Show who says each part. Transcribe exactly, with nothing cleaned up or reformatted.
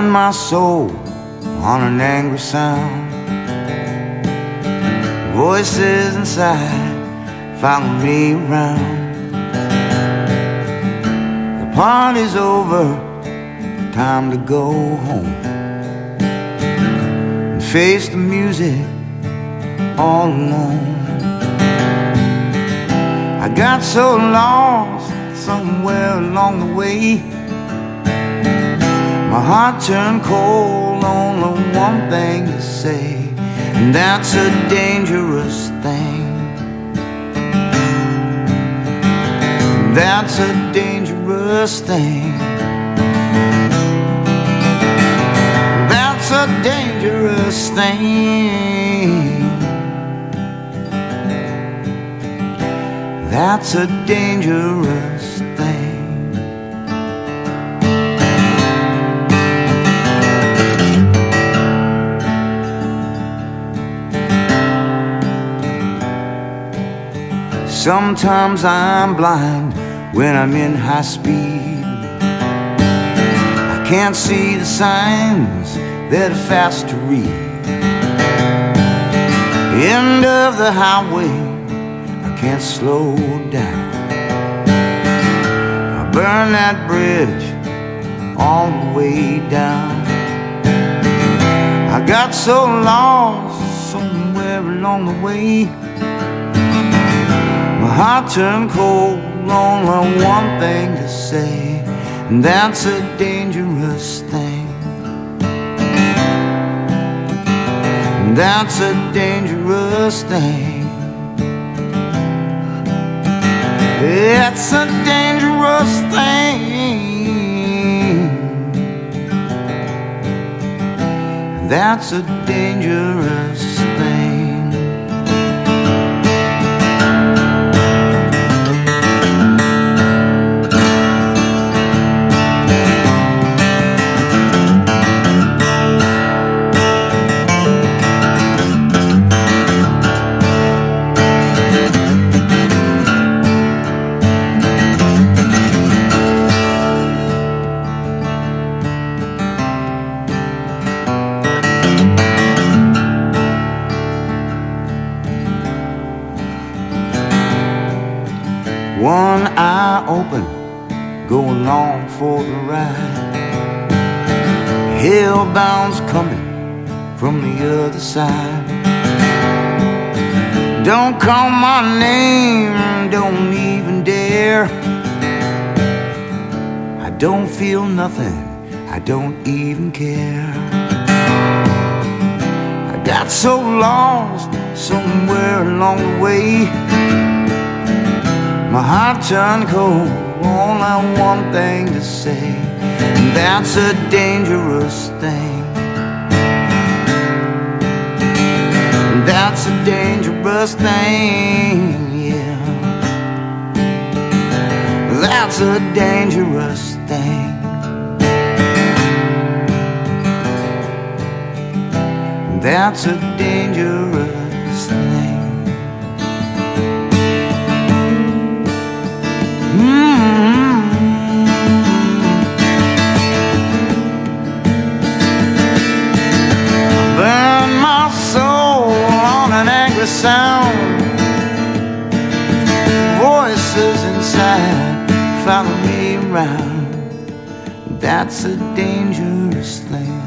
Speaker 1: Burn my soul on an angry sound. Voices inside follow me around. The party's over, time to go home and face the music all alone. I got so lost somewhere along the way. My heart turned cold, only one thing to say, and that's a dangerous thing. That's a dangerous thing. That's a dangerous thing. That's a dangerous thing. Sometimes I'm blind when I'm in high speed. I can't see the signs that are fast to read. End of the highway, I can't slow down. I burn that bridge all the way down. I got so lost somewhere along the way. My heart turned cold, only one thing to say, and that's a dangerous thing. And that's a dangerous thing. It's a dangerous thing. That's a dangerous thing. One eye open, go along for the ride. Hellbound's coming from the other side. Don't call my name, don't even dare. I don't feel nothing, I don't even care. I got so lost somewhere along the way. My heart turned cold, only one thing to say, and that's a dangerous thing. That's a dangerous thing, yeah. That's a dangerous thing. That's a dangerous thing. Sound, voices inside follow me around. That's a dangerous thing.